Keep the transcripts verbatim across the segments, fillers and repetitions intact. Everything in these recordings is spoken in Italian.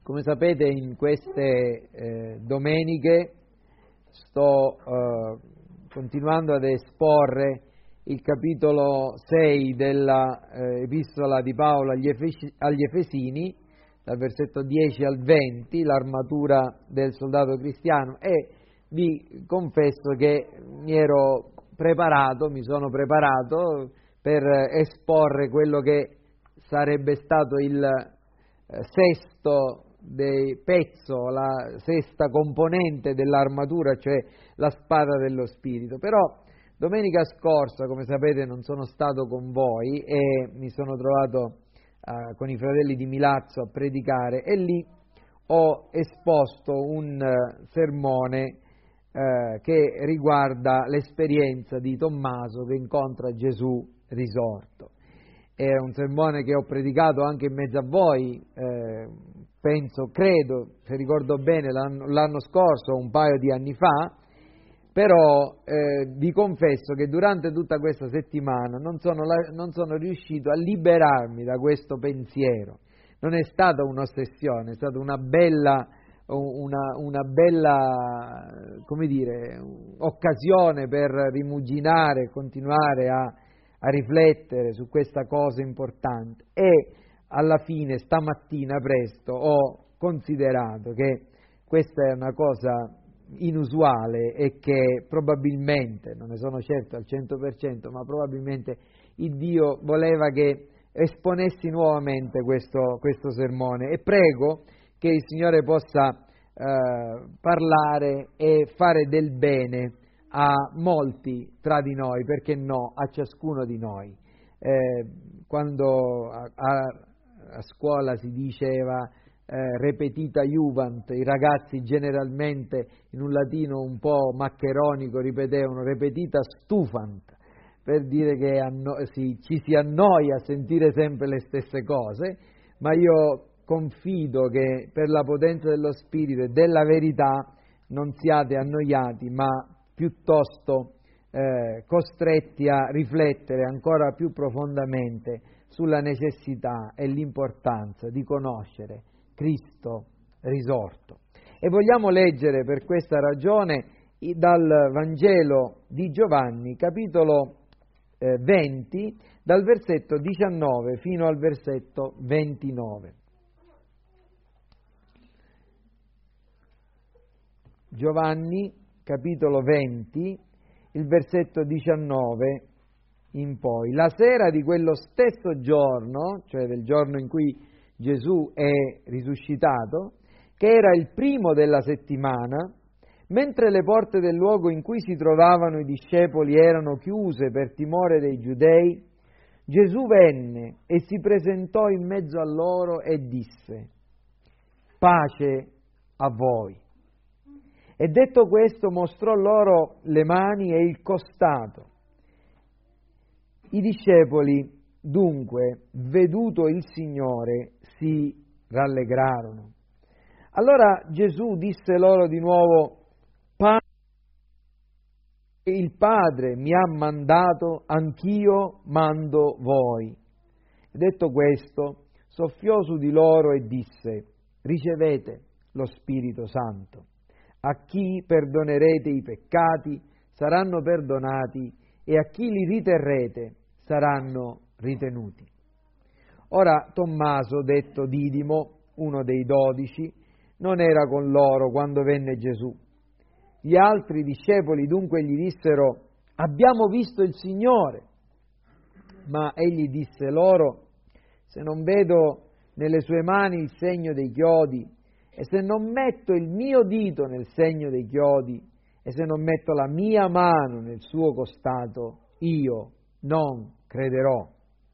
Come sapete, in queste eh, domeniche sto eh, continuando ad esporre il capitolo sei della eh, Epistola di Paolo agli, Efes- agli Efesini, dal versetto dieci al venti, l'armatura del soldato cristiano, e vi confesso che mi ero preparato, mi sono preparato per esporre quello che sarebbe stato il eh, sesto dei pezzo, la sesta componente dell'armatura, cioè la spada dello Spirito. Però domenica scorsa, come sapete, non sono stato con voi e mi sono trovato eh, con i fratelli di Milazzo a predicare, e lì ho esposto un uh, sermone uh, che riguarda l'esperienza di Tommaso che incontra Gesù risorto. È un sermone che ho predicato anche in mezzo a voi, eh, penso, credo, se ricordo bene, l'anno, l'anno scorso, un paio di anni fa, però eh, vi confesso che durante tutta questa settimana non sono, la, non sono riuscito a liberarmi da questo pensiero. Non è stata un'ossessione, è stata una bella, una, una bella, come dire, occasione per rimuginare e continuare a a riflettere su questa cosa importante, e alla fine stamattina presto ho considerato che questa è una cosa inusuale e che probabilmente, non ne sono certo al cento per cento, ma probabilmente il Dio voleva che esponessi nuovamente questo, questo sermone, e prego che il Signore possa eh, parlare e fare del bene a molti tra di noi, perché no, a ciascuno di noi. Eh, quando a, a, a scuola si diceva eh, repetita iuvant, i ragazzi generalmente in un latino un po' maccheronico ripetevano repetita stufant, per dire che anno- sì, ci si annoia a sentire sempre le stesse cose, ma io confido che per la potenza dello Spirito e della verità non siate annoiati, ma piuttosto eh, costretti a riflettere ancora più profondamente sulla necessità e l'importanza di conoscere Cristo risorto. E vogliamo leggere per questa ragione dal Vangelo di Giovanni, capitolo eh, venti, dal versetto diciannove fino al versetto ventinove. Giovanni, capitolo venti, il versetto diciannove in poi. La sera di quello stesso giorno, cioè del giorno in cui Gesù è risuscitato, che era il primo della settimana, mentre le porte del luogo in cui si trovavano i discepoli erano chiuse per timore dei giudei, Gesù venne e si presentò in mezzo a loro e disse: pace a voi. E detto questo mostrò loro le mani e il costato. I discepoli dunque, veduto il Signore, si rallegrarono. Allora Gesù disse loro di nuovo: il Padre mi ha mandato, anch'io mando voi. E detto questo, soffiò su di loro e disse: ricevete lo Spirito Santo. A chi perdonerete i peccati saranno perdonati, e a chi li riterrete saranno ritenuti. Ora Tommaso, detto Didimo, uno dei dodici, non era con loro quando venne Gesù. Gli altri discepoli dunque gli dissero: abbiamo visto il Signore. Ma egli disse loro: se non vedo nelle sue mani il segno dei chiodi, e se non metto il mio dito nel segno dei chiodi, e se non metto la mia mano nel suo costato, io non crederò.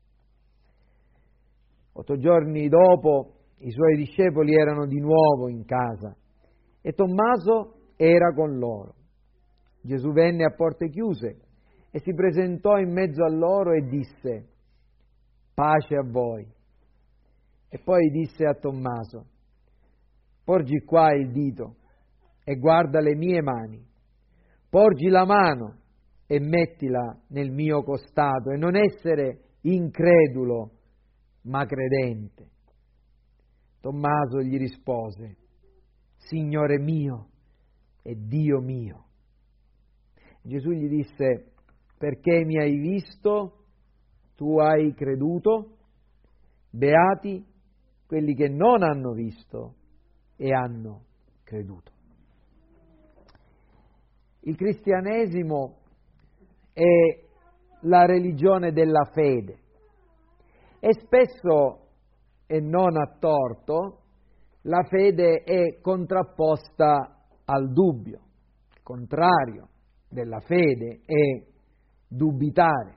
Otto giorni dopo i suoi discepoli erano di nuovo in casa e Tommaso era con loro. Gesù venne a porte chiuse e si presentò in mezzo a loro e disse: pace a voi. E poi disse a Tommaso: porgi qua il dito e guarda le mie mani, porgi la mano e mettila nel mio costato, e non essere incredulo ma credente. Tommaso gli rispose: Signore mio e Dio mio. Gesù gli disse: perché mi hai visto, tu hai creduto? Beati quelli che non hanno visto e hanno creduto. Il cristianesimo è la religione della fede e spesso, e non a torto, la fede è contrapposta al dubbio. Il contrario della fede è dubitare.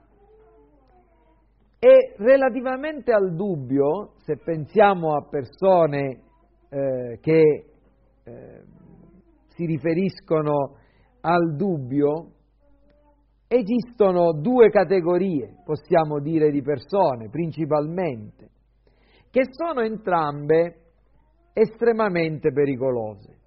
E relativamente al dubbio, se pensiamo a persone eh, che eh, si riferiscono al dubbio, esistono due categorie, possiamo dire, di persone, principalmente, che sono entrambe estremamente pericolose.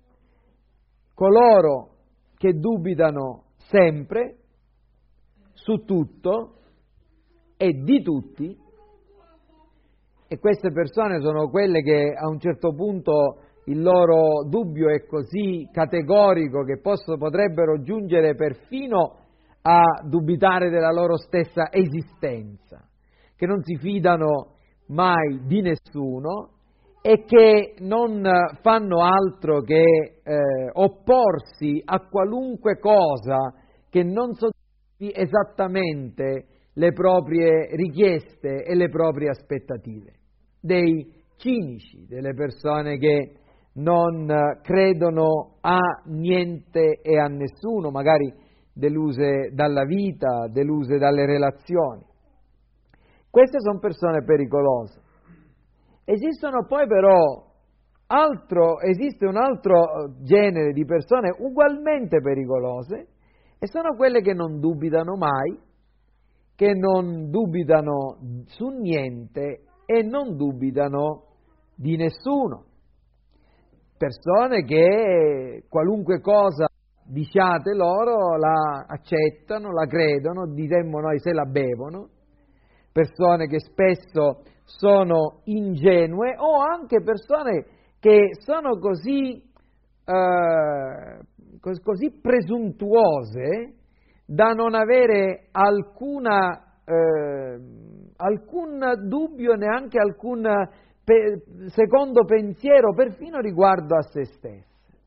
Coloro che dubitano sempre, su tutto e di tutti, e queste persone sono quelle che a un certo punto il loro dubbio è così categorico che posso, potrebbero giungere perfino a dubitare della loro stessa esistenza, che non si fidano mai di nessuno e che non fanno altro che eh, opporsi a qualunque cosa che non soddisfi esattamente le proprie richieste e le proprie aspettative. Dei cinici, delle persone che non credono a niente e a nessuno, magari deluse dalla vita, deluse dalle relazioni. Queste sono persone pericolose. Esistono poi però altro, esiste un altro genere di persone ugualmente pericolose e sono quelle che non dubitano mai, che non dubitano su niente e non dubitano di nessuno. Persone che qualunque cosa diciate loro la accettano, la credono, diremmo noi se la bevono, persone che spesso sono ingenue o anche persone che sono così, eh, così presuntuose da non avere alcuna, eh, alcun dubbio, neanche alcun pe- secondo pensiero, perfino riguardo a se stesse.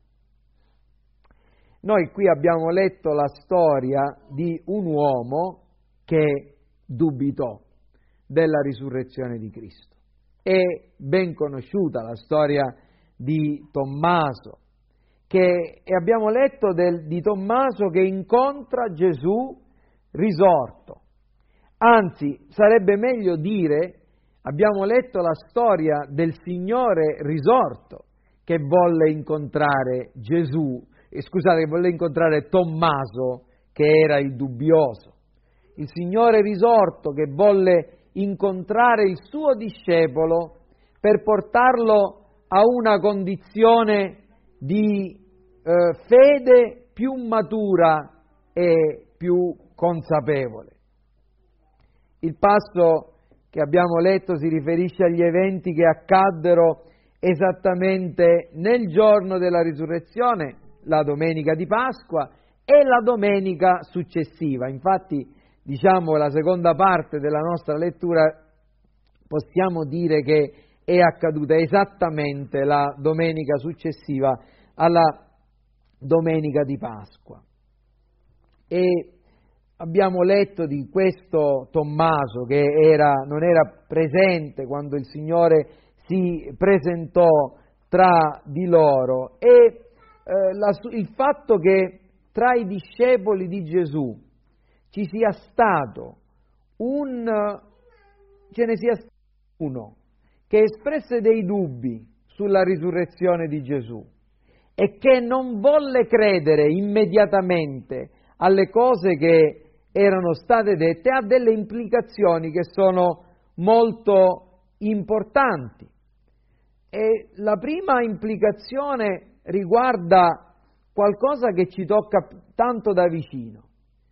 Noi qui abbiamo letto la storia di un uomo che dubitò della risurrezione di Cristo. È ben conosciuta la storia di Tommaso, che, e abbiamo letto del, di Tommaso che incontra Gesù risorto. Anzi, sarebbe meglio dire, abbiamo letto la storia del Signore risorto che volle incontrare Gesù, eh, scusate, che volle incontrare Tommaso, che era il dubbioso. Il Signore risorto che volle incontrare il suo discepolo per portarlo a una condizione di eh, fede più matura e più consapevole. Il passo che abbiamo letto si riferisce agli eventi che accaddero esattamente nel giorno della risurrezione, la domenica di Pasqua e la domenica successiva. Infatti, diciamo, la seconda parte della nostra lettura possiamo dire che è accaduta esattamente la domenica successiva alla domenica di Pasqua. E abbiamo letto di questo Tommaso che era, non era presente quando il Signore si presentò tra di loro e eh, la, il fatto che tra i discepoli di Gesù ci sia stato un, ce ne sia stato uno che espresse dei dubbi sulla risurrezione di Gesù e che non volle credere immediatamente alle cose che erano state dette, ha delle implicazioni che sono molto importanti. E la prima implicazione riguarda qualcosa che ci tocca tanto da vicino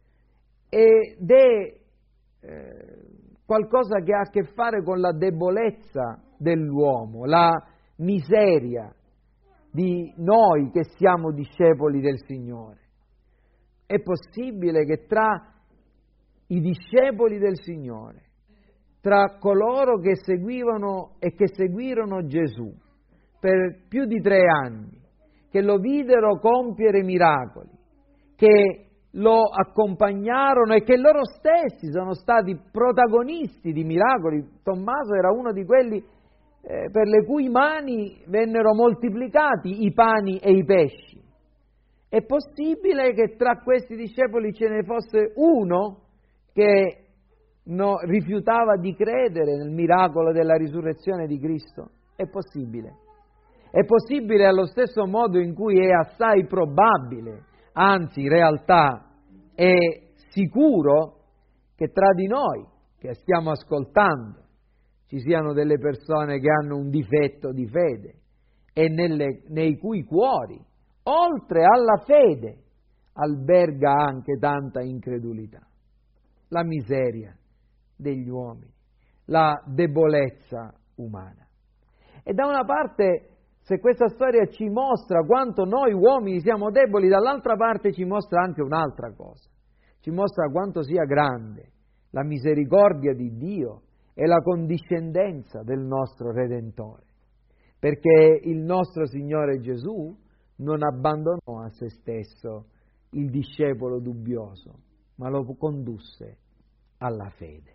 ed è eh, qualcosa che ha a che fare con la debolezza dell'uomo, la miseria di noi che siamo discepoli del Signore. È possibile che tra i discepoli del Signore, tra coloro che seguivano e che seguirono Gesù per più di tre anni, che lo videro compiere miracoli, che lo accompagnarono e che loro stessi sono stati protagonisti di miracoli. Tommaso era uno di quelli eh, per le cui mani vennero moltiplicati i pani e i pesci. È possibile che tra questi discepoli ce ne fosse uno che no, rifiutava di credere nel miracolo della risurrezione di Cristo? È possibile. È possibile allo stesso modo in cui è assai probabile, anzi in realtà è sicuro, che tra di noi che stiamo ascoltando ci siano delle persone che hanno un difetto di fede e nelle, nei cui cuori, oltre alla fede, alberga anche tanta incredulità, la miseria degli uomini, la debolezza umana. E da una parte, se questa storia ci mostra quanto noi uomini siamo deboli, dall'altra parte ci mostra anche un'altra cosa. Ci mostra quanto sia grande la misericordia di Dio e la condiscendenza del nostro Redentore. Perché il nostro Signore Gesù non abbandonò a se stesso il discepolo dubbioso, ma lo condusse alla fede.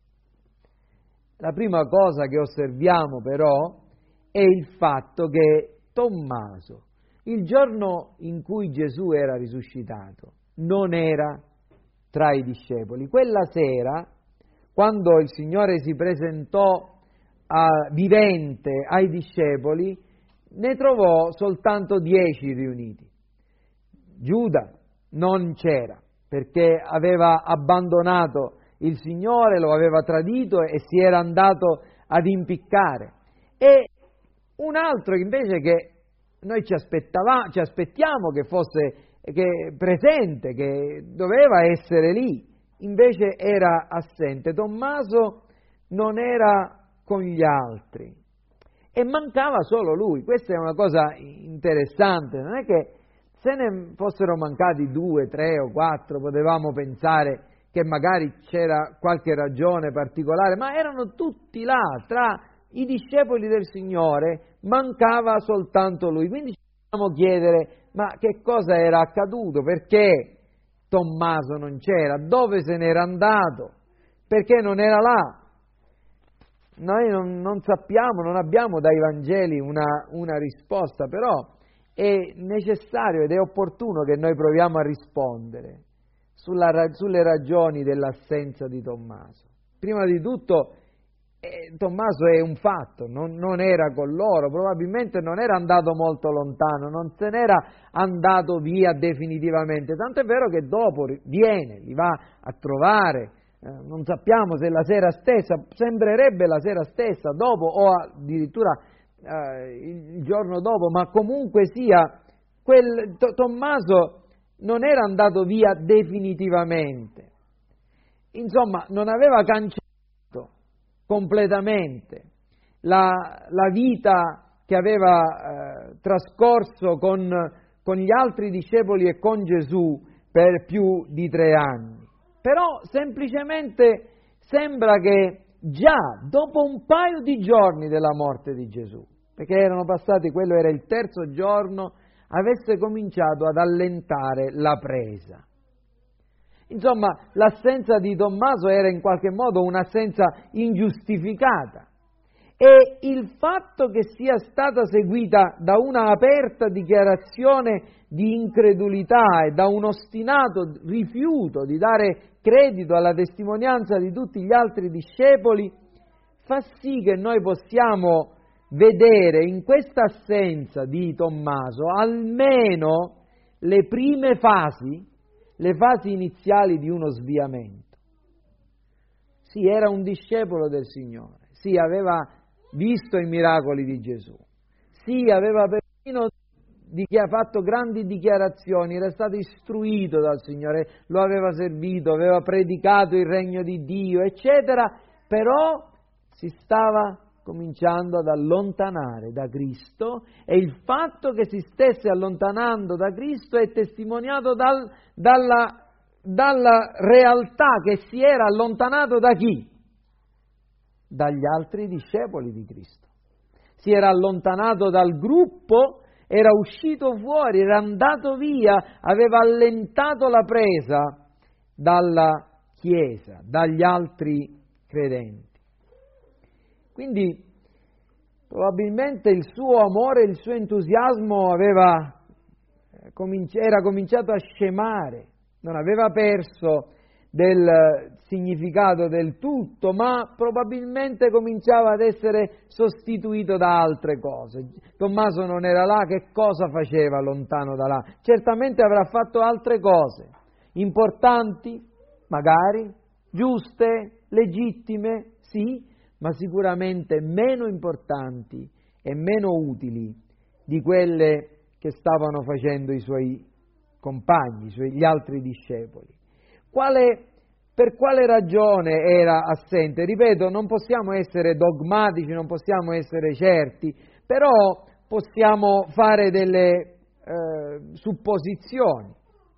La prima cosa che osserviamo però è il fatto che Tommaso, il giorno in cui Gesù era risuscitato, non era tra i discepoli. Quella sera, quando il Signore si presentò a, vivente ai discepoli, ne trovò soltanto dieci riuniti. Giuda non c'era, perché aveva abbandonato il Signore, lo aveva tradito e si era andato ad impiccare. E un altro invece che noi ci, aspettavamo, ci aspettiamo che fosse che presente, che doveva essere lì, invece era assente. Tommaso non era con gli altri e mancava solo lui. Questa è una cosa interessante, non è che se ne fossero mancati due, tre o quattro potevamo pensare che magari c'era qualche ragione particolare, ma erano tutti là, tra i discepoli del Signore mancava soltanto lui. Quindi ci dobbiamo chiedere, ma che cosa era accaduto? Perché Tommaso non c'era? Dove se n'era andato? Perché non era là? Noi non, non sappiamo, non abbiamo dai Vangeli una, una risposta, però è necessario ed è opportuno che noi proviamo a rispondere sulla, sulle ragioni dell'assenza di Tommaso. Prima di tutto, eh, Tommaso è un fatto, non, non era con loro, probabilmente non era andato molto lontano, non se n'era andato via definitivamente, tanto è vero che dopo viene, li va a trovare, eh, non sappiamo se la sera stessa, sembrerebbe la sera stessa, dopo o addirittura eh, il giorno dopo, ma comunque sia, quel, to, Tommaso non era andato via definitivamente, insomma non aveva cancellato completamente la, la vita che aveva eh, trascorso con, con gli altri discepoli e con Gesù per più di tre anni. Però semplicemente sembra che già dopo un paio di giorni della morte di Gesù, perché erano passati, quello era il terzo giorno, avesse cominciato ad allentare la presa. Insomma, l'assenza di Tommaso era in qualche modo un'assenza ingiustificata e il fatto che sia stata seguita da una aperta dichiarazione di incredulità e da un ostinato rifiuto di dare credito alla testimonianza di tutti gli altri discepoli fa sì che noi possiamo vedere in questa assenza di Tommaso almeno le prime fasi, le fasi iniziali di uno sviamento. Sì, era un discepolo del Signore, sì, aveva visto i miracoli di Gesù, sì, aveva persino fatto grandi dichiarazioni, era stato istruito dal Signore, lo aveva servito, aveva predicato il regno di Dio, eccetera, però si stava cominciando ad allontanare da Cristo, e il fatto che si stesse allontanando da Cristo è testimoniato dal, dalla, dalla realtà che si era allontanato da chi? Dagli altri discepoli di Cristo. Si era allontanato dal gruppo, era uscito fuori, era andato via, aveva allentato la presa dalla Chiesa, dagli altri credenti. Quindi probabilmente il suo amore, il suo entusiasmo aveva, era cominciato a scemare, non aveva perso del significato del tutto, ma probabilmente cominciava ad essere sostituito da altre cose. Tommaso non era là, che cosa faceva lontano da là? Certamente avrà fatto altre cose, importanti, magari, giuste, legittime, sì, ma sicuramente meno importanti e meno utili di quelle che stavano facendo i suoi compagni, gli altri discepoli. Quale, per quale ragione era assente? Ripeto, non possiamo essere dogmatici, non possiamo essere certi, però possiamo fare delle eh, supposizioni.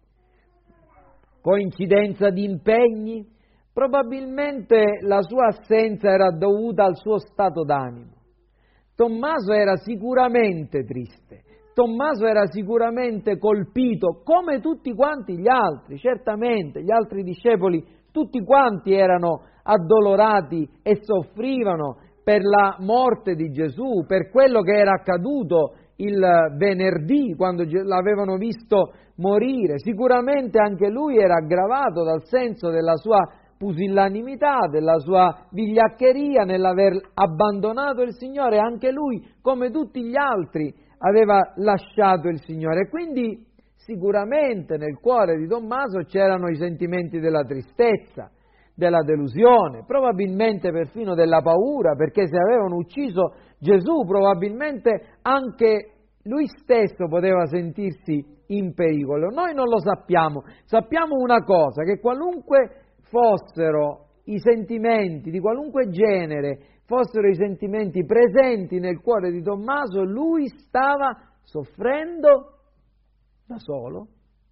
Coincidenza di impegni? Probabilmente la sua assenza era dovuta al suo stato d'animo. Tommaso era sicuramente triste, Tommaso era sicuramente colpito, come tutti quanti gli altri, certamente, gli altri discepoli, tutti quanti erano addolorati e soffrivano per la morte di Gesù, per quello che era accaduto il venerdì, quando l'avevano visto morire. Sicuramente anche lui era aggravato dal senso della sua pusillanimità, della sua vigliaccheria nell'aver abbandonato il Signore. Anche lui, come tutti gli altri, aveva lasciato il Signore. E quindi sicuramente nel cuore di Tommaso c'erano i sentimenti della tristezza, della delusione, probabilmente perfino della paura, perché se avevano ucciso Gesù probabilmente anche lui stesso poteva sentirsi in pericolo. Noi non lo sappiamo, sappiamo una cosa, che qualunque fossero i sentimenti di qualunque genere, fossero i sentimenti presenti nel cuore di Tommaso, lui stava soffrendo da solo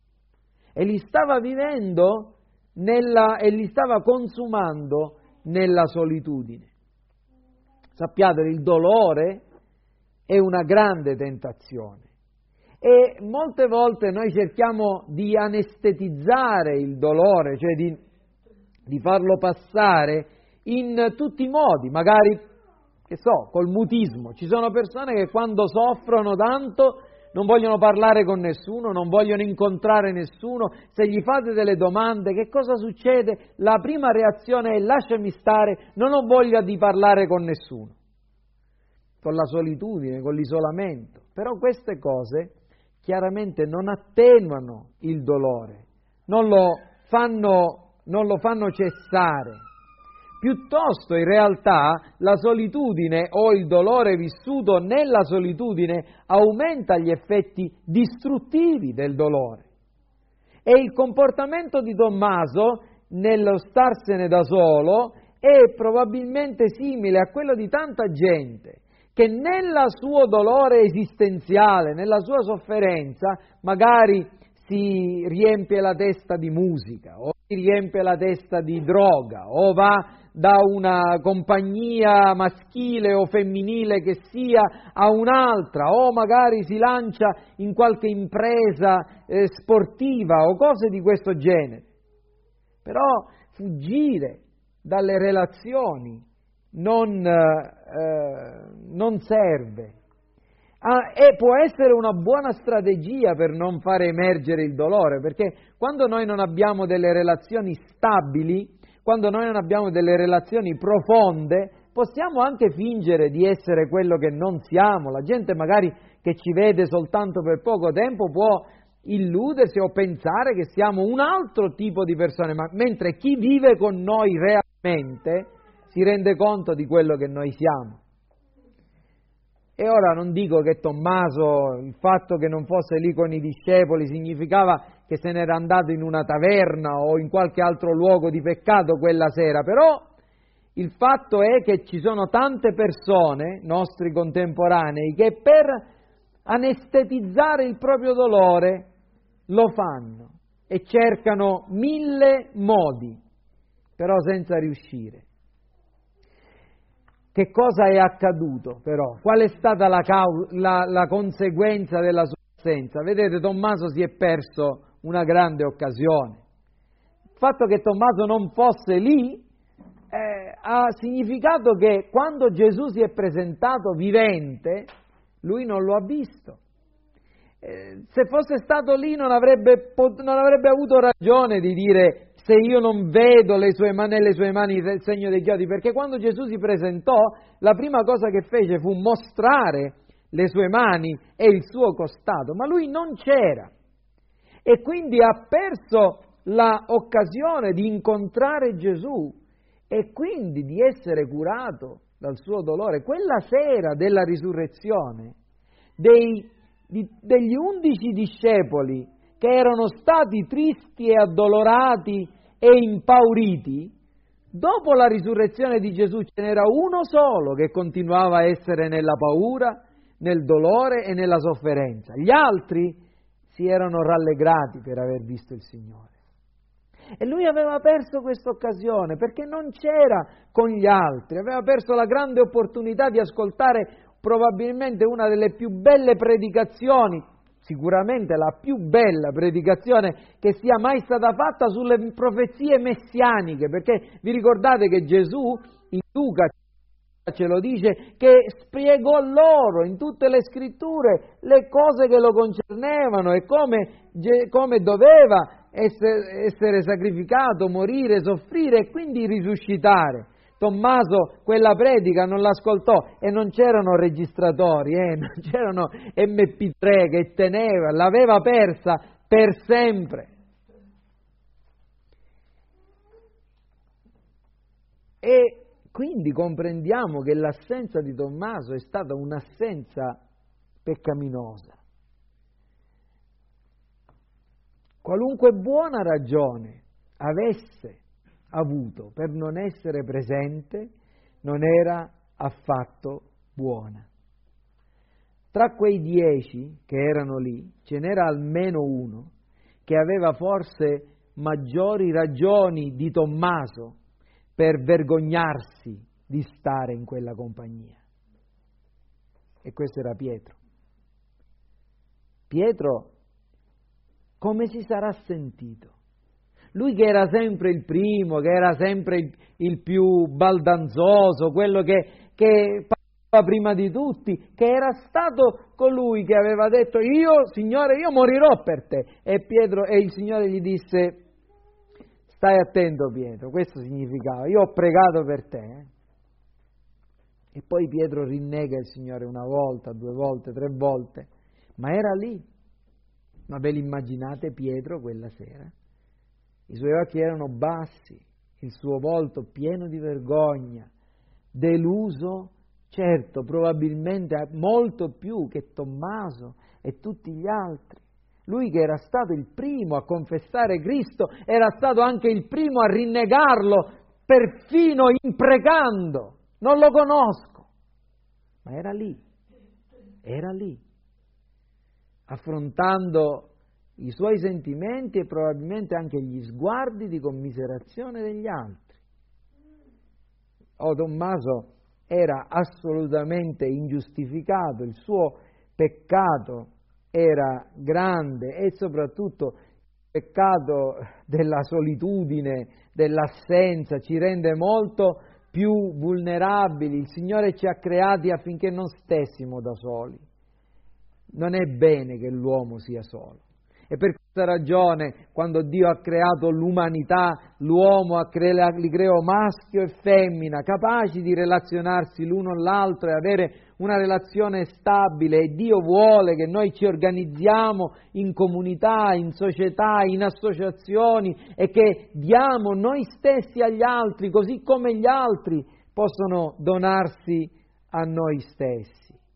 e li stava vivendo nella, e li stava consumando nella solitudine. Sappiate, il dolore è una grande tentazione e molte volte noi cerchiamo di anestetizzare il dolore, cioè di di farlo passare in tutti i modi, magari, che so, col mutismo. Ci sono persone che quando soffrono tanto non vogliono parlare con nessuno, non vogliono incontrare nessuno. Se gli fate delle domande, che cosa succede? La prima reazione è: lasciami stare, non ho voglia di parlare con nessuno. Con la solitudine, con l'isolamento. Però queste cose chiaramente non attenuano il dolore, non lo fanno non lo fanno cessare. Piuttosto, in realtà, la solitudine o il dolore vissuto nella solitudine aumenta gli effetti distruttivi del dolore. E il comportamento di Tommaso nello starsene da solo è probabilmente simile a quello di tanta gente che nel suo dolore esistenziale, nella sua sofferenza, magari si riempie la testa di musica, o si riempie la testa di droga, o va da una compagnia maschile o femminile che sia a un'altra, o magari si lancia in qualche impresa eh, sportiva o cose di questo genere. Però fuggire dalle relazioni non, eh, non serve. Ah, e può essere una buona strategia per non fare emergere il dolore, perché quando noi non abbiamo delle relazioni stabili, quando noi non abbiamo delle relazioni profonde, possiamo anche fingere di essere quello che non siamo. La gente magari che ci vede soltanto per poco tempo può illudersi o pensare che siamo un altro tipo di persone, ma mentre chi vive con noi realmente si rende conto di quello che noi siamo. E ora non dico che Tommaso, il fatto che non fosse lì con i discepoli, significava che se n'era andato in una taverna o in qualche altro luogo di peccato quella sera, però Il fatto è che ci sono tante persone, nostri contemporanei, che per anestetizzare il proprio dolore lo fanno e cercano mille modi, però senza riuscire. Che cosa è accaduto però? Qual è stata la, cau- la, la conseguenza della sua assenza? Vedete, Tommaso si è perso una grande occasione. Il fatto che Tommaso non fosse lì eh, ha significato che quando Gesù si è presentato vivente, lui non lo ha visto. Eh, se fosse stato lì non avrebbe, pot- non avrebbe avuto ragione di dire se io non vedo le sue mani, nelle sue mani il segno dei chiodi, perché quando Gesù si presentò, la prima cosa che fece fu mostrare le sue mani e il suo costato, ma lui non c'era e quindi ha perso l'occasione di incontrare Gesù e quindi di essere curato dal suo dolore. Quella sera della risurrezione, dei, di, degli undici discepoli che erano stati tristi e addolorati e impauriti, dopo la risurrezione di Gesù ce n'era uno solo che continuava a essere nella paura, nel dolore e nella sofferenza. Gli altri si erano rallegrati per aver visto il Signore. E lui aveva perso questa occasione perché non c'era con gli altri, aveva perso la grande opportunità di ascoltare probabilmente una delle più belle predicazioni, sicuramente la più bella predicazione che sia mai stata fatta sulle profezie messianiche, perché vi ricordate che Gesù in Luca ce lo dice, che spiegò loro in tutte le scritture le cose che lo concernevano e come, come doveva essere, essere sacrificato, morire, soffrire e quindi risuscitare. Tommaso quella predica non l'ascoltò e non c'erano registratori, eh, non c'erano emme pi tre che teneva, l'aveva persa per sempre. E quindi comprendiamo che l'assenza di Tommaso è stata un'assenza peccaminosa. Qualunque buona ragione avesse avuto per non essere presente, non era affatto buona. Tra quei dieci che erano lì, ce n'era almeno uno che aveva forse maggiori ragioni di Tommaso per vergognarsi di stare in quella compagnia. E questo era Pietro. Pietro, come si sarà sentito? Lui che era sempre il primo, che era sempre il, il più baldanzoso, quello che, che parlava prima di tutti, che era stato colui che aveva detto: io, Signore, io morirò per te. E Pietro, e il Signore gli disse: stai attento Pietro, questo significava, io ho pregato per te. Eh? E poi Pietro rinnega il Signore una volta, due volte, tre volte, ma era lì. Ma ve l'immaginate Pietro quella sera? I suoi occhi erano bassi, il suo volto pieno di vergogna, deluso, certo, probabilmente molto più che Tommaso e tutti gli altri. Lui che era stato il primo a confessare Cristo, era stato anche il primo a rinnegarlo, perfino imprecando. Non lo conosco. Ma era lì, era lì, affrontando i suoi sentimenti e probabilmente anche gli sguardi di commiserazione degli altri. Oh, Tommaso era assolutamente ingiustificato, il suo peccato era grande e soprattutto il peccato della solitudine, dell'assenza, ci rende molto più vulnerabili. Il Signore ci ha creati affinché non stessimo da soli. Non è bene che l'uomo sia solo. E per questa ragione, quando Dio ha creato l'umanità, l'uomo ha cre- li creò maschio e femmina, capaci di relazionarsi l'uno all'altro e avere una relazione stabile. E Dio vuole che noi ci organizziamo in comunità, in società, in associazioni e che diamo noi stessi agli altri, così come gli altri possono donarsi a noi stessi.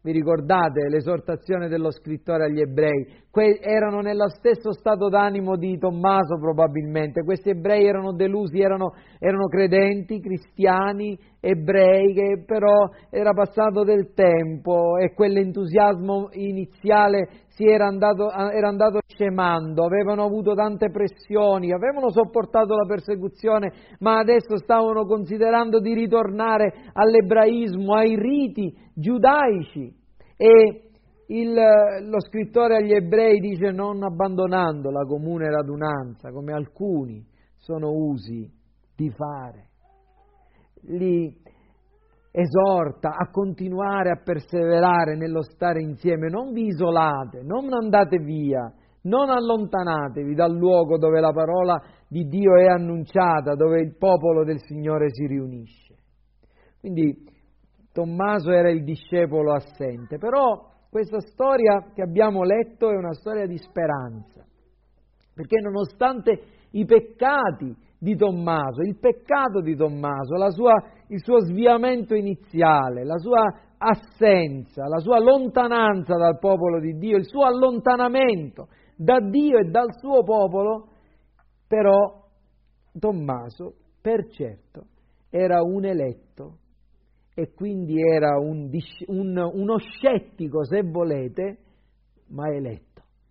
Vi ricordate l'esortazione dello scrittore agli ebrei? Que- erano nello stesso stato d'animo di Tommaso probabilmente. Questi ebrei erano delusi, erano, erano credenti, cristiani, ebrei, che però era passato del tempo e quell'entusiasmo iniziale si era andato, era andato scemando, avevano avuto tante pressioni, avevano sopportato la persecuzione, ma adesso stavano considerando di ritornare all'ebraismo, ai riti giudaici. E il, lo scrittore agli ebrei dice: non abbandonando la comune radunanza, come alcuni sono usi di fare. Li esorta a continuare a perseverare nello stare insieme, non vi isolate, non andate via, non allontanatevi dal luogo dove la parola di Dio è annunciata, dove il popolo del Signore si riunisce. Quindi Tommaso era il discepolo assente, però questa storia che abbiamo letto è una storia di speranza, perché nonostante i peccati di Tommaso, il peccato di Tommaso, la sua, il suo sviamento iniziale, la sua assenza, la sua lontananza dal popolo di Dio, il suo allontanamento da Dio e dal suo popolo, però Tommaso, per certo, era un eletto e quindi era un, un, uno scettico, se volete, ma eletto.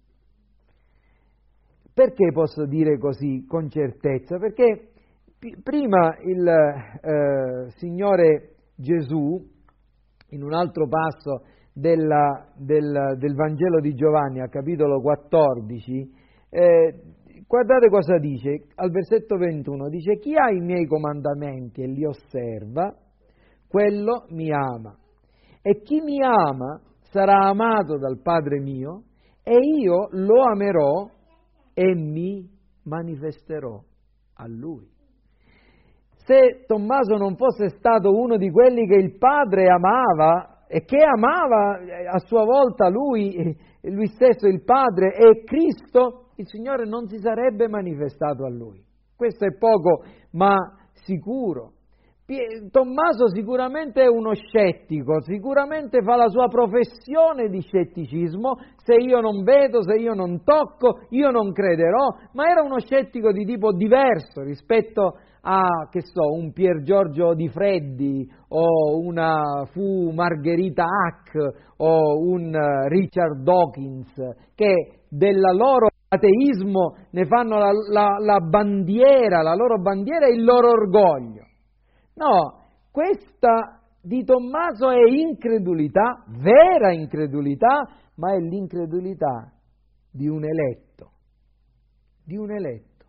Perché posso dire così con certezza? Perché p- prima il eh, Signore Gesù, in un altro passo della, del, del Vangelo di Giovanni, al capitolo quattordici, eh, guardate cosa dice, al versetto ventuno, dice: chi ha i miei comandamenti e li osserva, quello mi ama, e chi mi ama sarà amato dal Padre mio, e io lo amerò e mi manifesterò a Lui. Se Tommaso non fosse stato uno di quelli che il Padre amava e che amava a sua volta Lui, Lui stesso, il Padre e Cristo, il Signore non si sarebbe manifestato a Lui. Questo è poco ma sicuro. Tommaso sicuramente è uno scettico, sicuramente fa la sua professione di scetticismo: se io non vedo, se io non tocco, io non crederò, ma era uno scettico di tipo diverso rispetto a, che so, un Pier Giorgio Di Freddi o una fu Margherita Hack o un Richard Dawkins, che della loro ateismo ne fanno la, la, la bandiera, la loro bandiera e il loro orgoglio. No, questa di Tommaso è incredulità, vera incredulità, ma è l'incredulità di un eletto, di un eletto,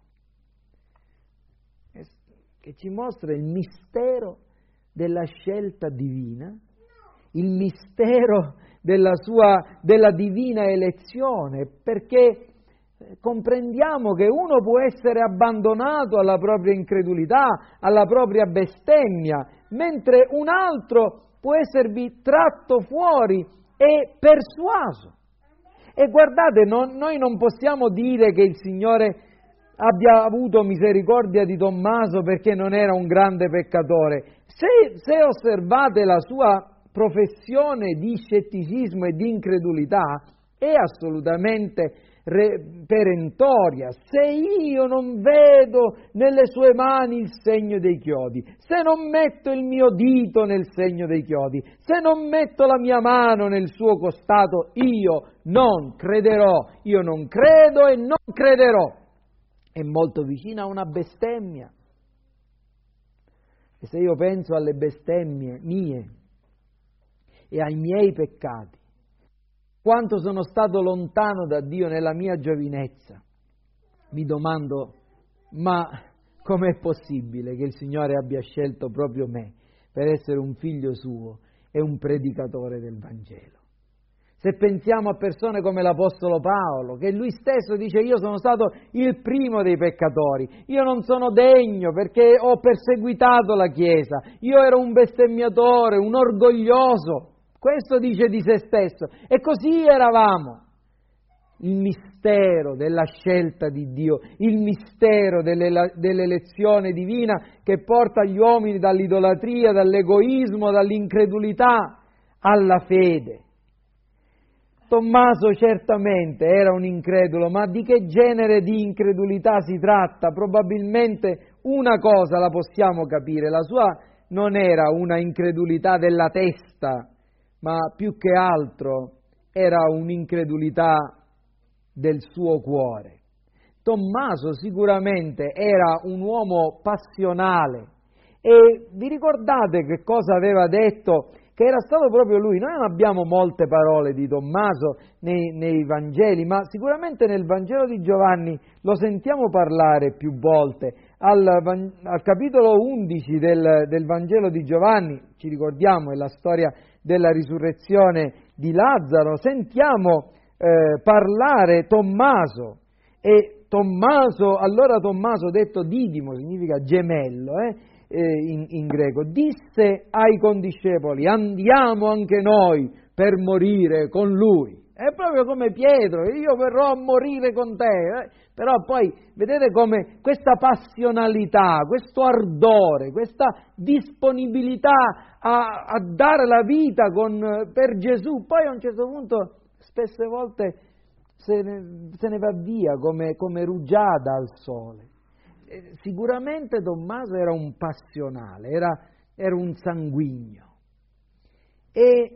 che ci mostra il mistero della scelta divina, il mistero della sua, della divina elezione, perché comprendiamo che uno può essere abbandonato alla propria incredulità, alla propria bestemmia, mentre un altro può esservi tratto fuori e persuaso. E guardate, non, noi non possiamo dire che il Signore abbia avuto misericordia di Tommaso perché non era un grande peccatore. Se, se osservate la sua professione di scetticismo e di incredulità, è assolutamente perentoria. Se io non vedo nelle sue mani il segno dei chiodi, se non metto il mio dito nel segno dei chiodi, se non metto la mia mano nel suo costato, io non crederò, io non credo e non crederò. È molto vicina a una bestemmia. E se io penso alle bestemmie mie e ai miei peccati, quanto sono stato lontano da Dio nella mia giovinezza, mi domando: ma com'è possibile che il Signore abbia scelto proprio me per essere un figlio suo e un predicatore del Vangelo? Se pensiamo a persone come l'Apostolo Paolo, che lui stesso dice: io sono stato il primo dei peccatori, io non sono degno perché ho perseguitato la Chiesa, io ero un bestemmiatore, un orgoglioso. Questo dice di se stesso, e così eravamo. Il mistero della scelta di Dio, il mistero delle, dell'elezione divina che porta gli uomini dall'idolatria, dall'egoismo, dall'incredulità alla fede. Tommaso certamente era un incredulo, ma di che genere di incredulità si tratta? Probabilmente una cosa la possiamo capire, la sua non era una incredulità della testa, ma più che altro era un'incredulità del suo cuore. Tommaso sicuramente era un uomo passionale e vi ricordate che cosa aveva detto? Che era stato proprio lui. Noi non abbiamo molte parole di Tommaso nei, nei Vangeli, ma sicuramente nel Vangelo di Giovanni lo sentiamo parlare più volte. Al, al capitolo undici del, del Vangelo di Giovanni, ci ricordiamo, è la storia della risurrezione di Lazzaro, sentiamo eh, parlare Tommaso. E Tommaso, allora Tommaso, detto Didimo, significa gemello, eh? In, in greco, disse ai condiscepoli: andiamo anche noi per morire con lui. È proprio come Pietro: io verrò a morire con te. Eh? Però poi vedete come questa passionalità, questo ardore, questa disponibilità a, a dare la vita con, per Gesù, poi a un certo punto spesse volte se ne, se ne va via come, come rugiada al sole. Sicuramente Tommaso era un passionale, era, era un sanguigno e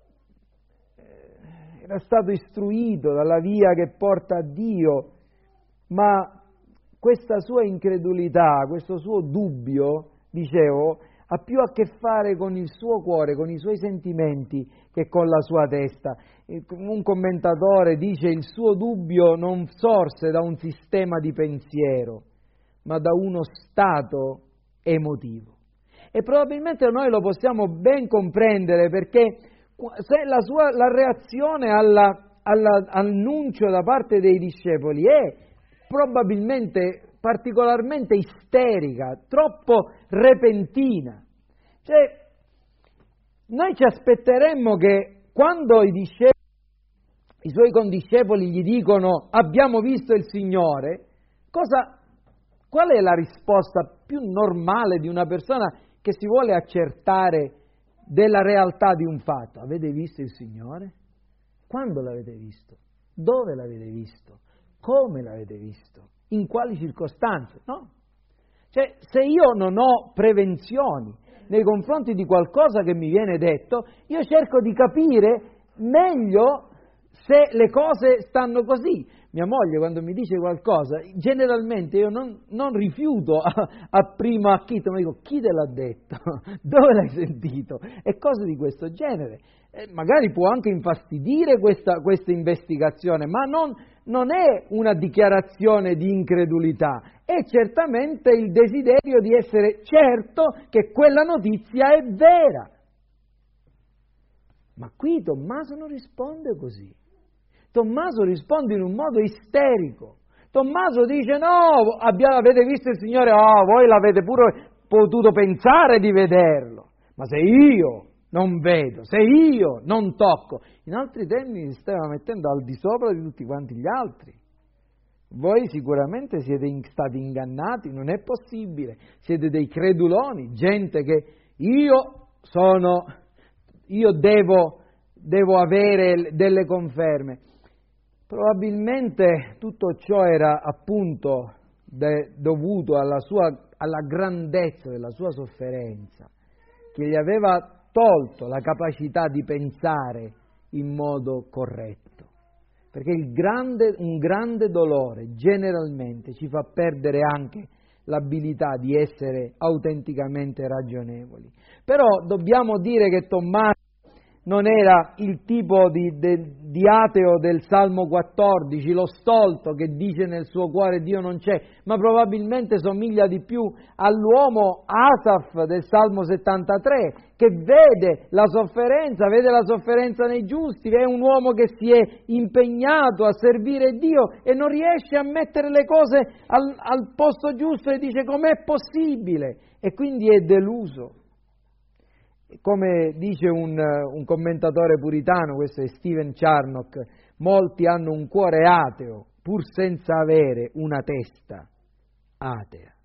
era stato istruito dalla via che porta a Dio, ma questa sua incredulità, questo suo dubbio, dicevo, ha più a che fare con il suo cuore, con i suoi sentimenti, che con la sua testa. Un commentatore dice: il suo dubbio non sorse da un sistema di pensiero, ma da uno stato emotivo. E probabilmente noi lo possiamo ben comprendere, perché se la, sua, la reazione alla, alla, all'annuncio da parte dei discepoli è probabilmente particolarmente isterica, troppo repentina. Cioè, noi ci aspetteremmo che quando i discepoli, i suoi condiscepoli gli dicono: abbiamo visto il Signore, cosa... Qual è la risposta più normale di una persona che si vuole accertare della realtà di un fatto? Avete visto il Signore? Quando l'avete visto? Dove l'avete visto? Come l'avete visto? In quali circostanze? No? Cioè, se io non ho prevenzioni nei confronti di qualcosa che mi viene detto, io cerco di capire meglio se le cose stanno così. Mia moglie quando mi dice qualcosa, generalmente io non, non rifiuto a, a primo acchito, ma dico: chi te l'ha detto? Dove l'hai sentito? E cose di questo genere. Eh, magari può anche infastidire questa, questa investigazione, ma non, non è una dichiarazione di incredulità, è certamente il desiderio di essere certo che quella notizia è vera. Ma qui Tommaso non risponde così. Tommaso risponde in un modo isterico. Tommaso dice: no, abbiamo, avete visto il Signore? Oh, voi l'avete pure potuto pensare di vederlo, ma se io non vedo, se io non tocco, in altri termini si stava mettendo al di sopra di tutti quanti gli altri. Voi sicuramente siete stati ingannati, non è possibile, siete dei creduloni, gente che io sono, io devo, devo avere delle conferme. Probabilmente tutto ciò era appunto de, dovuto alla, sua, alla grandezza della sua sofferenza, che gli aveva tolto la capacità di pensare in modo corretto. Perché il grande, un grande dolore generalmente ci fa perdere anche l'abilità di essere autenticamente ragionevoli. Però dobbiamo dire che Tommaso non era il tipo di, de, di ateo del Salmo quattordici, lo stolto che dice nel suo cuore Dio non c'è, ma probabilmente somiglia di più all'uomo Asaf del Salmo settantatré, che vede la sofferenza, vede la sofferenza nei giusti, è un uomo che si è impegnato a servire Dio e non riesce a mettere le cose al, al posto giusto e dice: com'è possibile? E quindi è deluso. Come dice un, un commentatore puritano, questo è Stephen Charnock, molti hanno un cuore ateo pur senza avere una testa atea.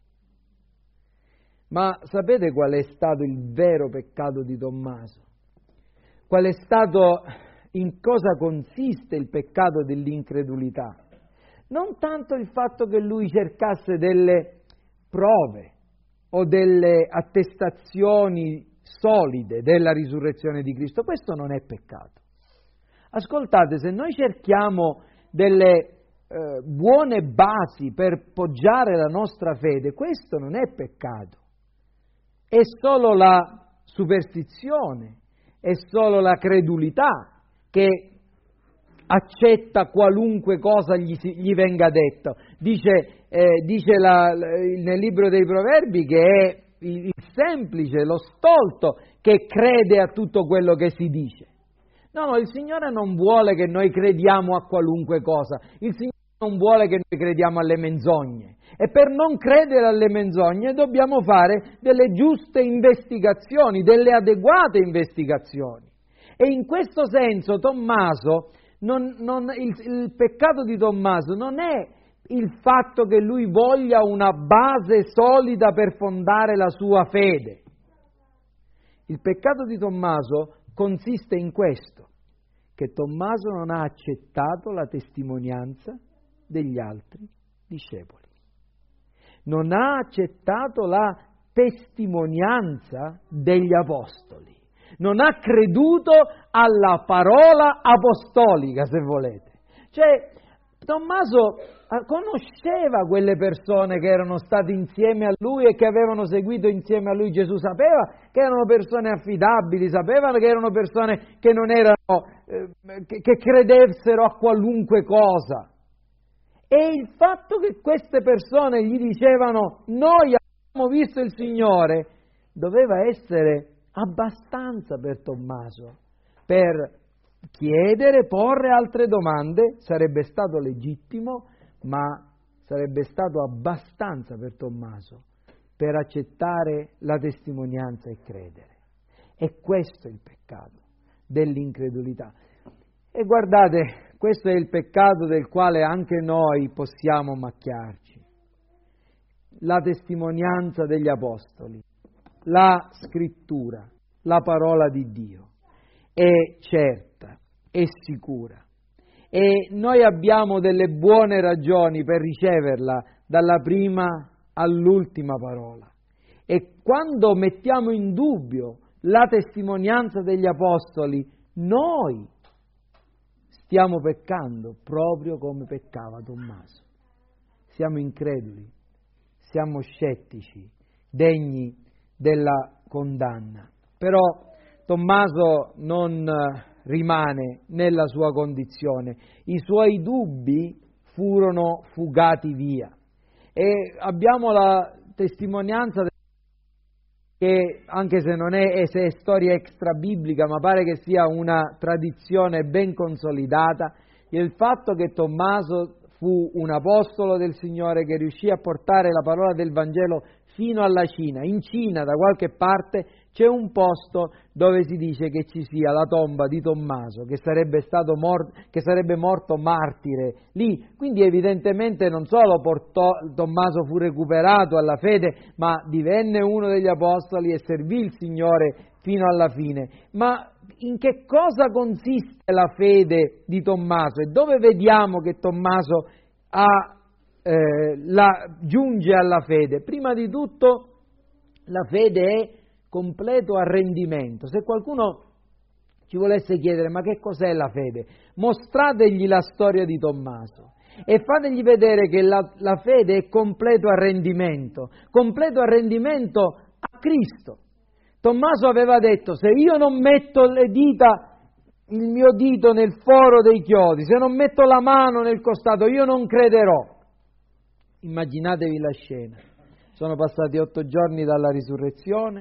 Ma sapete qual è stato il vero peccato di Tommaso? Qual è stato in cosa consiste il peccato dell'incredulità. Non tanto il fatto che lui cercasse delle prove o delle attestazioni solide della risurrezione di Cristo, questo non è peccato. Ascoltate, se noi cerchiamo delle eh, buone basi per poggiare la nostra fede, questo non è peccato, è solo la superstizione, è solo la credulità che accetta qualunque cosa gli, gli venga detto. Dice, eh, dice la, nel libro dei Proverbi che è il, il semplice, lo stolto che crede a tutto quello che si dice. No, no, il Signore non vuole che noi crediamo a qualunque cosa, il Signore non vuole che noi crediamo alle menzogne. E per non credere alle menzogne dobbiamo fare delle giuste investigazioni, delle adeguate investigazioni. E in questo senso Tommaso, non, non, il, il peccato di Tommaso non è il fatto che lui voglia una base solida per fondare la sua fede. Il peccato di Tommaso consiste in questo, che Tommaso non ha accettato la testimonianza degli altri discepoli. Non ha accettato la testimonianza degli apostoli. Non ha creduto alla parola apostolica, se volete. Cioè, Tommaso conosceva quelle persone che erano state insieme a lui e che avevano seguito insieme a lui Gesù, sapeva che erano persone affidabili, sapeva che erano persone che non erano, eh, che, che credessero a qualunque cosa. E il fatto che queste persone gli dicevano noi abbiamo visto il Signore doveva essere abbastanza per Tommaso per chiedere, porre altre domande. Sarebbe stato legittimo, ma sarebbe stato abbastanza per Tommaso per accettare la testimonianza e credere. E questo è il peccato dell'incredulità. E guardate, questo è il peccato del quale anche noi possiamo macchiarci. La testimonianza degli apostoli, la scrittura, la parola di Dio è certa, è sicura. E noi abbiamo delle buone ragioni per riceverla dalla prima all'ultima parola. E quando mettiamo in dubbio la testimonianza degli apostoli, noi stiamo peccando proprio come peccava Tommaso. Siamo increduli, siamo scettici, degni della condanna. Però Tommaso non rimane nella sua condizione, i suoi dubbi furono fugati via. E abbiamo la testimonianza che, anche se non è, se è storia extra biblica, ma pare che sia una tradizione ben consolidata, il fatto che Tommaso fu un apostolo del Signore che riuscì a portare la parola del Vangelo fino alla Cina. In Cina, da qualche parte, c'è un posto dove si dice che ci sia la tomba di Tommaso, che sarebbe stato mor- che sarebbe morto martire lì. Quindi evidentemente non solo portò, Tommaso fu recuperato alla fede, ma divenne uno degli apostoli e servì il Signore fino alla fine. Ma in che cosa consiste la fede di Tommaso? E dove vediamo che Tommaso ha, eh, la, giunge alla fede? Prima di tutto la fede è completo arrendimento. Se qualcuno ci volesse chiedere ma che cos'è la fede, mostrategli la storia di Tommaso e fategli vedere che la, la fede è completo arrendimento, completo arrendimento a Cristo. Tommaso aveva detto: se io non metto le dita, il mio dito nel foro dei chiodi, se non metto la mano nel costato, io non crederò. Immaginatevi la scena. Sono passati otto giorni dalla risurrezione,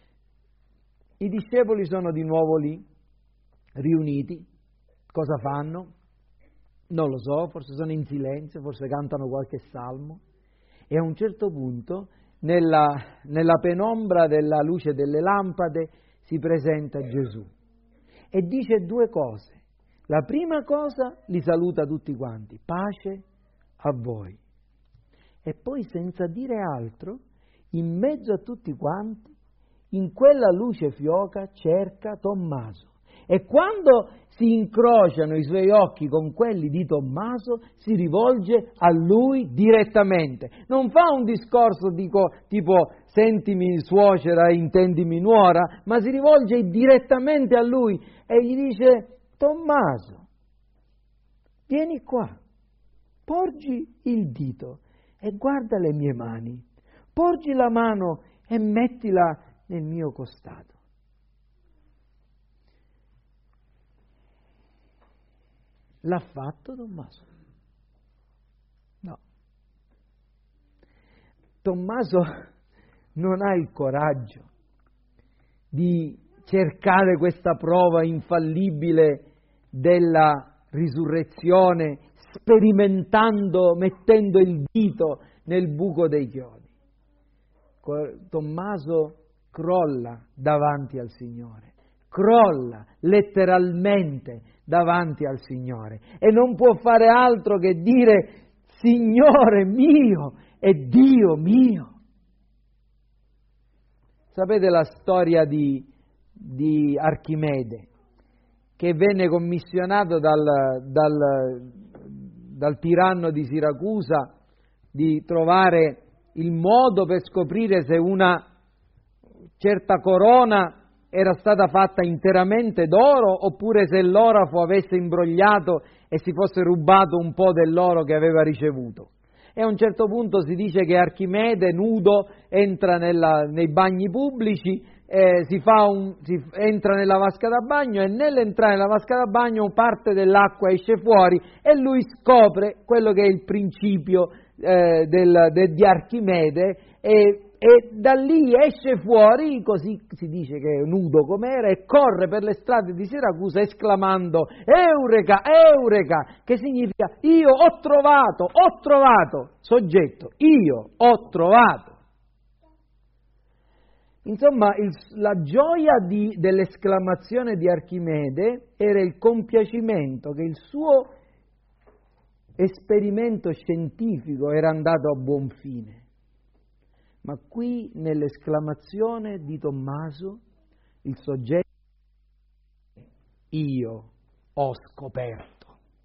i discepoli sono di nuovo lì, riuniti. Cosa fanno? Non lo so, forse sono in silenzio, forse cantano qualche salmo. E a un certo punto, nella, nella penombra della luce delle lampade, si presenta Gesù e dice due cose. La prima cosa, li saluta tutti quanti: pace a voi. E poi, senza dire altro, in mezzo a tutti quanti, in quella luce fioca, cerca Tommaso. E quando si incrociano i suoi occhi con quelli di Tommaso, si rivolge a lui direttamente. Non fa un discorso dico, tipo sentimi suocera, intendimi nuora, ma si rivolge direttamente a lui e gli dice: Tommaso, vieni qua, porgi il dito e guarda le mie mani, porgi la mano e mettila nel mio costato. L'ha fatto Tommaso? No. Tommaso non ha il coraggio di cercare questa prova infallibile della risurrezione, sperimentando, mettendo il dito nel buco dei chiodi. Tommaso crolla davanti al Signore, crolla letteralmente davanti al Signore e non può fare altro che dire: Signore mio e Dio mio. Sapete la storia di, di Archimede, che venne commissionato dal, dal, dal tiranno di Siracusa di trovare il modo per scoprire se una certa corona era stata fatta interamente d'oro oppure se l'orafo avesse imbrogliato e si fosse rubato un po' dell'oro che aveva ricevuto. E a un certo punto si dice che Archimede, nudo, entra nella, nei bagni pubblici, eh, si fa un, si entra nella vasca da bagno e nell'entrare nella vasca da bagno parte dell'acqua esce fuori e lui scopre quello che è il principio eh, del, de, di Archimede e E da lì esce fuori, così si dice che è nudo com'era, e corre per le strade di Siracusa esclamando: Eureka, Eureka, che significa io ho trovato, ho trovato, soggetto, io ho trovato. Insomma, il, la gioia di, dell'esclamazione di Archimede era il compiacimento che il suo esperimento scientifico era andato a buon fine. Ma qui nell'esclamazione di Tommaso il soggetto: io ho scoperto,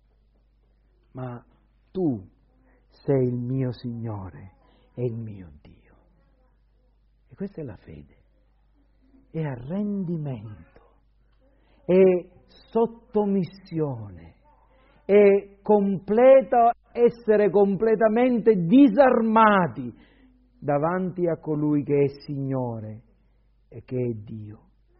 ma tu sei il mio Signore e il mio Dio. E questa è la fede, è arrendimento, è sottomissione, è completa, essere completamente disarmati davanti a colui che è Signore e che è Dio.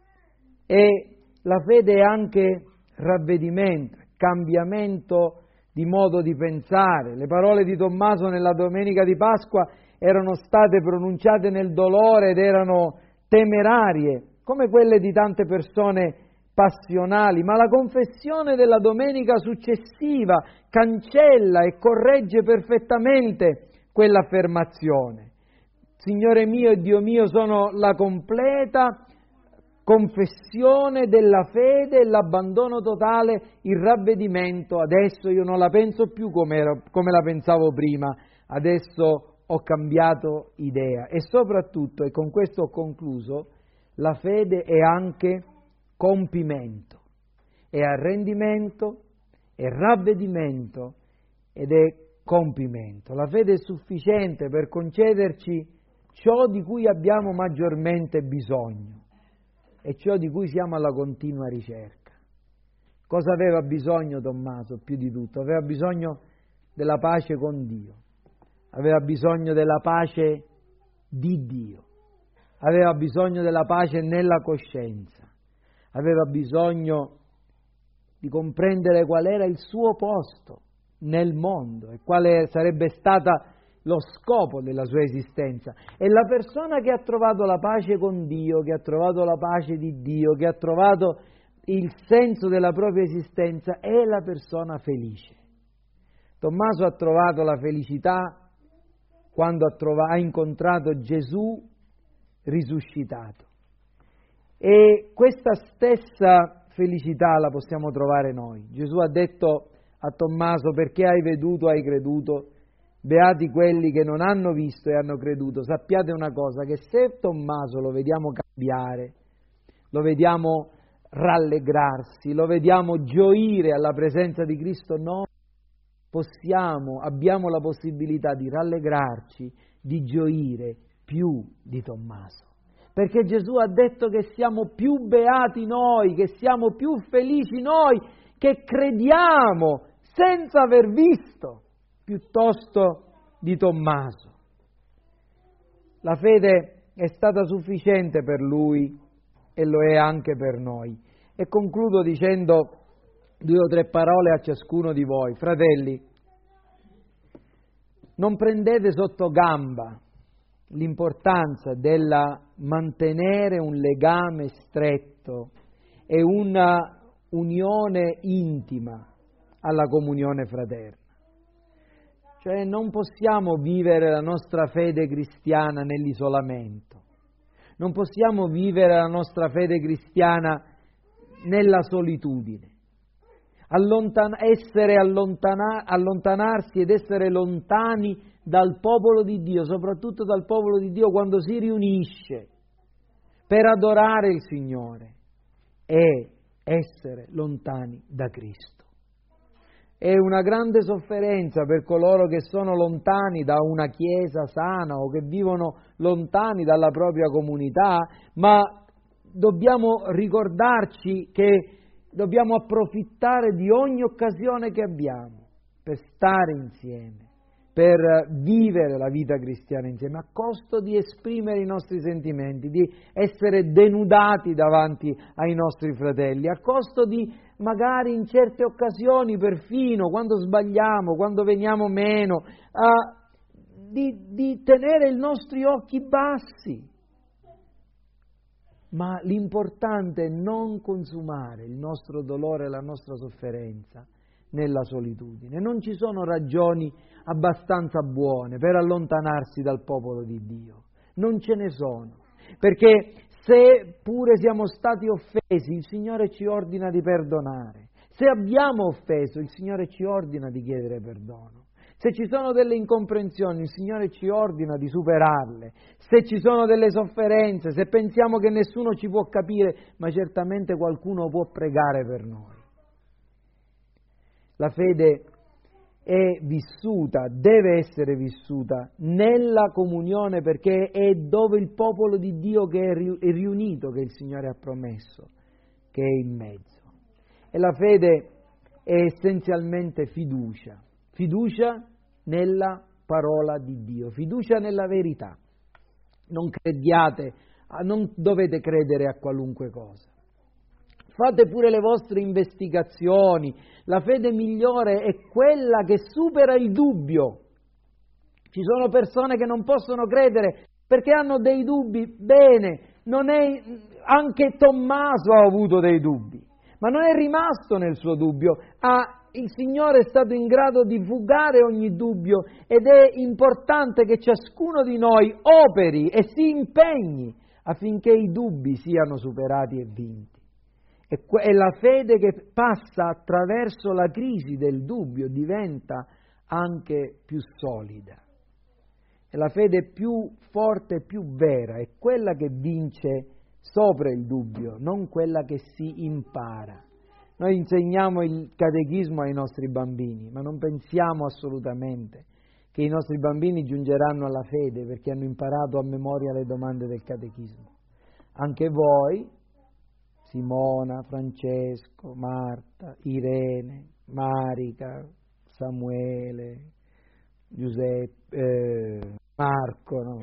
E la fede è anche ravvedimento, cambiamento di modo di pensare. Le parole di Tommaso nella domenica di Pasqua erano state pronunciate nel dolore ed erano temerarie, come quelle di tante persone passionali, ma la confessione della domenica successiva cancella e corregge perfettamente quell'affermazione. Signore mio e Dio mio sono la completa confessione della fede e l'abbandono totale, il ravvedimento. Adesso io non la penso più come, era, come la pensavo prima, adesso ho cambiato idea. E soprattutto, e con questo ho concluso, la fede è anche compimento, è arrendimento, è ravvedimento ed è compimento. La fede è sufficiente per concederci ciò di cui abbiamo maggiormente bisogno e ciò di cui siamo alla continua ricerca. Cosa aveva bisogno Tommaso più di tutto? Aveva bisogno della pace con Dio, aveva bisogno della pace di Dio, aveva bisogno della pace nella coscienza, aveva bisogno di comprendere qual era il suo posto nel mondo e quale sarebbe stata lo scopo della sua esistenza. E la persona che ha trovato la pace con Dio, che ha trovato la pace di Dio, che ha trovato il senso della propria esistenza, è la persona felice. Tommaso ha trovato la felicità quando ha, trovato, ha incontrato Gesù risuscitato. E questa stessa felicità la possiamo trovare noi. Gesù ha detto a Tommaso: perché hai veduto, hai creduto. Beati quelli che non hanno visto e hanno creduto. Sappiate una cosa, che se Tommaso lo vediamo cambiare, lo vediamo rallegrarsi, lo vediamo gioire alla presenza di Cristo, noi possiamo, abbiamo la possibilità di rallegrarci, di gioire più di Tommaso. Perché Gesù ha detto che siamo più beati noi, che siamo più felici noi, che crediamo senza aver visto, piuttosto di Tommaso. La fede è stata sufficiente per lui e lo è anche per noi. E concludo dicendo due o tre parole a ciascuno di voi. Fratelli, non prendete sotto gamba l'importanza della mantenere un legame stretto e una unione intima alla comunione fraterna. Cioè non possiamo vivere la nostra fede cristiana nell'isolamento, non possiamo vivere la nostra fede cristiana nella solitudine. Allontan- essere allontana- allontanarsi ed essere lontani dal popolo di Dio, soprattutto dal popolo di Dio quando si riunisce per adorare il Signore, è essere lontani da Cristo. È una grande sofferenza per coloro che sono lontani da una chiesa sana o che vivono lontani dalla propria comunità, ma dobbiamo ricordarci che dobbiamo approfittare di ogni occasione che abbiamo per stare insieme, per vivere la vita cristiana insieme, a costo di esprimere i nostri sentimenti, di essere denudati davanti ai nostri fratelli, a costo di magari in certe occasioni, perfino quando sbagliamo, quando veniamo meno, a, di, di tenere i nostri occhi bassi. Ma l'importante è non consumare il nostro dolore e la nostra sofferenza nella solitudine. Non ci sono ragioni abbastanza buone per allontanarsi dal popolo di Dio. Non ce ne sono. Perché se pure siamo stati offesi, il Signore ci ordina di perdonare. Se abbiamo offeso, il Signore ci ordina di chiedere perdono. Se ci sono delle incomprensioni, il Signore ci ordina di superarle. Se ci sono delle sofferenze, se pensiamo che nessuno ci può capire, ma certamente qualcuno può pregare per noi. La fede è vissuta, deve essere vissuta nella comunione, perché è dove il popolo di Dio che è riunito, che il Signore ha promesso, che è in mezzo. E la fede è essenzialmente fiducia, fiducia nella parola di Dio, fiducia nella verità. Non crediate, non dovete credere a qualunque cosa. Fate pure le vostre investigazioni. La fede migliore è quella che supera il dubbio. Ci sono persone che non possono credere perché hanno dei dubbi. Bene, non è, anche Tommaso ha avuto dei dubbi, ma non è rimasto nel suo dubbio. Ha, il Signore è stato in grado di fugare ogni dubbio ed è importante che ciascuno di noi operi e si impegni affinché i dubbi siano superati e vinti. È la fede che passa attraverso la crisi del dubbio, diventa anche più solida. E la fede più forte e più vera è quella che vince sopra il dubbio, non quella che si impara. Noi insegniamo il catechismo ai nostri bambini, ma non pensiamo assolutamente che i nostri bambini giungeranno alla fede perché hanno imparato a memoria le domande del catechismo. Anche voi, Simona, Francesco, Marta, Irene, Marica, Samuele, Giuseppe, eh, Marco, no?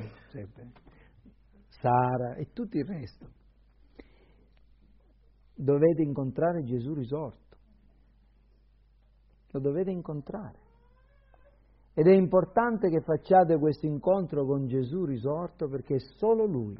Sara e tutto il resto. Dovete incontrare Gesù risorto. Lo dovete incontrare. Ed è importante che facciate questo incontro con Gesù risorto, perché è solo Lui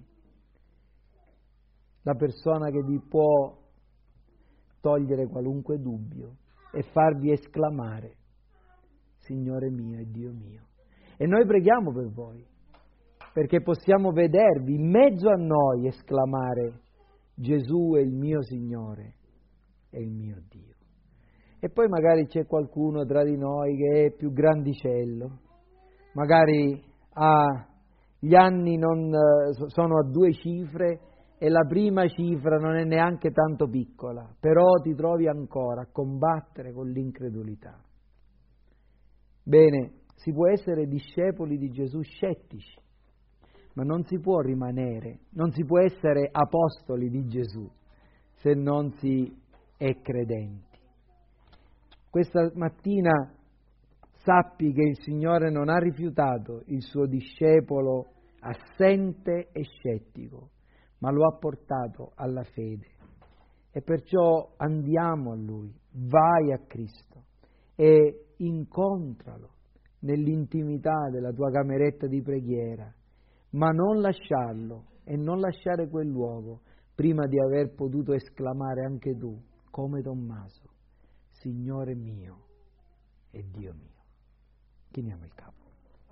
la persona che vi può togliere qualunque dubbio e farvi esclamare: Signore mio e Dio mio. E noi preghiamo per voi, perché possiamo vedervi in mezzo a noi esclamare: Gesù è il mio Signore e il mio Dio. E poi magari c'è qualcuno tra di noi che è più grandicello, magari ha, gli anni non, sono a due cifre e la prima cifra non è neanche tanto piccola, però ti trovi ancora a combattere con l'incredulità. Bene, si può essere discepoli di Gesù scettici, ma non si può rimanere, non si può essere apostoli di Gesù se non si è credenti. Questa mattina sappi che il Signore non ha rifiutato il suo discepolo assente e scettico, ma lo ha portato alla fede. E perciò andiamo a Lui, vai a Cristo e incontralo nell'intimità della tua cameretta di preghiera, ma non lasciarlo e non lasciare quel luogo prima di aver potuto esclamare anche tu, come Tommaso, Signore mio e Dio mio. Chiniamo il capo.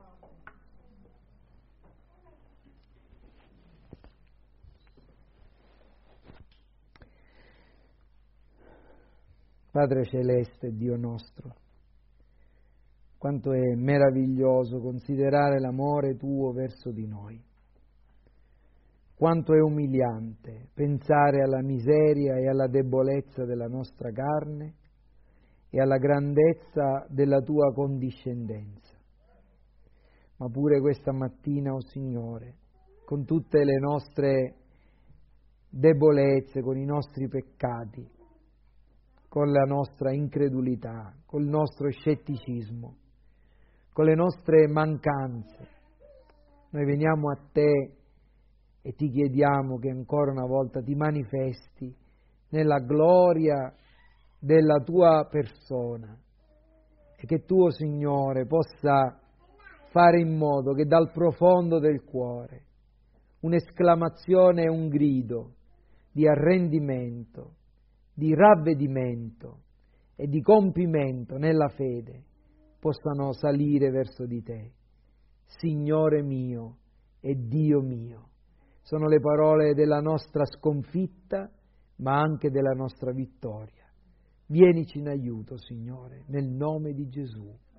Padre Celeste, Dio nostro, quanto è meraviglioso considerare l'amore tuo verso di noi, quanto è umiliante pensare alla miseria e alla debolezza della nostra carne e alla grandezza della tua condiscendenza. Ma pure questa mattina, o oh Signore, con tutte le nostre debolezze, con i nostri peccati, con la nostra incredulità, col nostro scetticismo, con le nostre mancanze, noi veniamo a te e ti chiediamo che ancora una volta ti manifesti nella gloria della tua persona e che tu, oh Signore, possa fare in modo che dal profondo del cuore un'esclamazione e un grido di arrendimento, di ravvedimento e di compimento nella fede possano salire verso di te. Signore mio e Dio mio, sono le parole della nostra sconfitta, ma anche della nostra vittoria. Vienici in aiuto, Signore, nel nome di Gesù.